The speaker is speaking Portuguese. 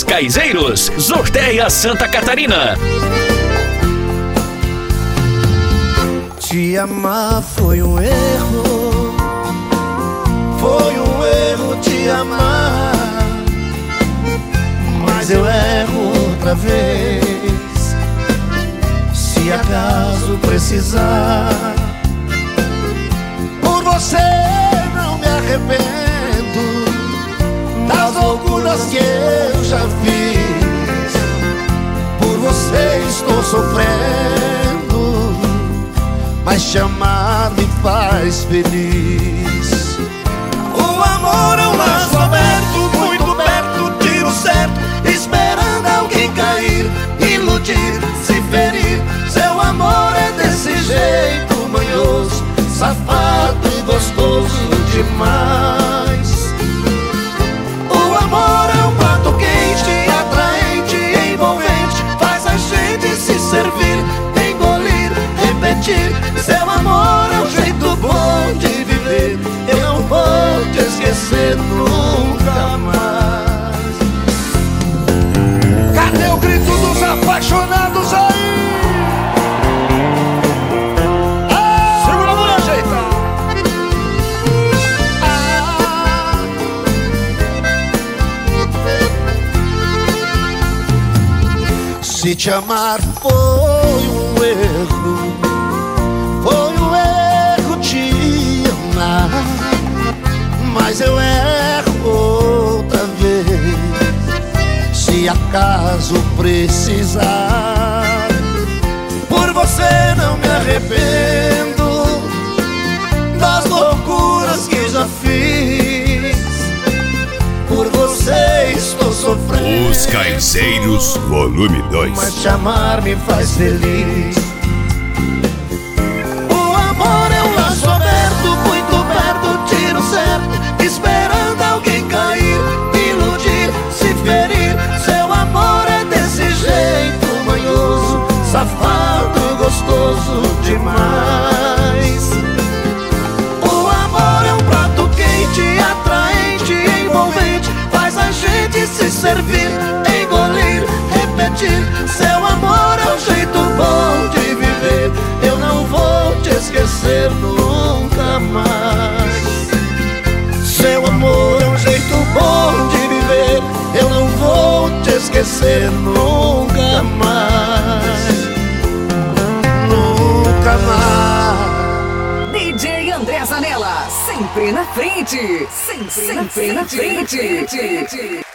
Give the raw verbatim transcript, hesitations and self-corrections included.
Caizeiros, Sorteia Santa Catarina. Te amar foi um erro, foi um erro te amar, mas eu erro outra vez, se acaso precisar. Por você não me arrependo das loucuras que eu já fiz, por você estou sofrendo, mas te amar me faz feliz. O amor é um laço aberto, muito perto, tiro certo, esperando alguém cair, iludir, se ferir. Seu amor é desse jeito manhoso, safado e gostoso demais. O amor é um prato quente, atraente, envolvente, faz a gente se servir, engolir, repetir. Seu amor é um jeito bom de viver, eu não vou te esquecer nunca mais. Cadê o grito dos apaixonados aí? Ah, segura a mão e ajeita. Ah. Se te amar foi um erro, foi um erro te amar, mas eu erro outra vez, se acaso precisar. Por você não me arrependo das loucuras que já fiz, por você estou sofrendo. Os Caizeiros, volume dois. Mas te amar me faz feliz. Amor é um laço aberto, muito perto, tiro certo, esperando alguém cair, iludir, se ferir. Seu amor é desse jeito manhoso, safado, gostoso demais. O amor é um prato quente, atraente, envolvente, faz a gente se servir, engolir, repetir. Seu amor é um jeito bom de viver, eu não vou te esquecer nunca mais. Seu amor é um jeito bom de viver, eu não vou te esquecer nunca mais. Nunca mais. D J André Zanella, sempre na frente, sempre, sempre na frente. Na frente.